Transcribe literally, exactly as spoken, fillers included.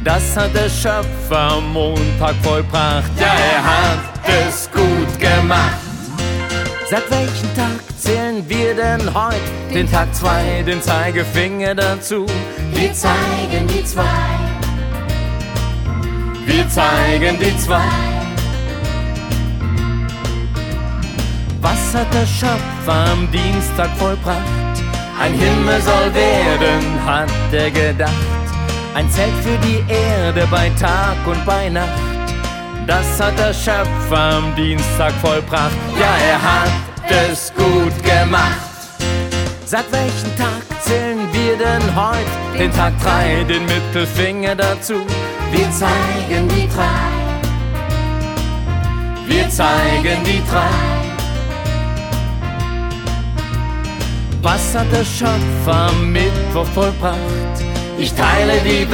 Das hat der Schöpfer am Montag vollbracht. Ja, er hat es gut gemacht. Seit welchem Tag zählen wir denn heute? Den Tag zwei, den Zeigefinger dazu. Wir zeigen die zwei. Wir zeigen die zwei. Was hat der Schöpfer am Dienstag vollbracht? Ein Himmel soll werden, hat er gedacht. Ein Zelt für die Erde bei Tag und bei Nacht. Das hat der Schöpfer am Dienstag vollbracht. Ja, er hat es gut gemacht. Seit welchem Tag zählen wir denn heute? Den Tag drei, den Mittelfinger dazu. Wir zeigen die drei. Wir zeigen die drei. Was hat der Schöpfer am Mittwoch vollbracht? Ich teile die Welt.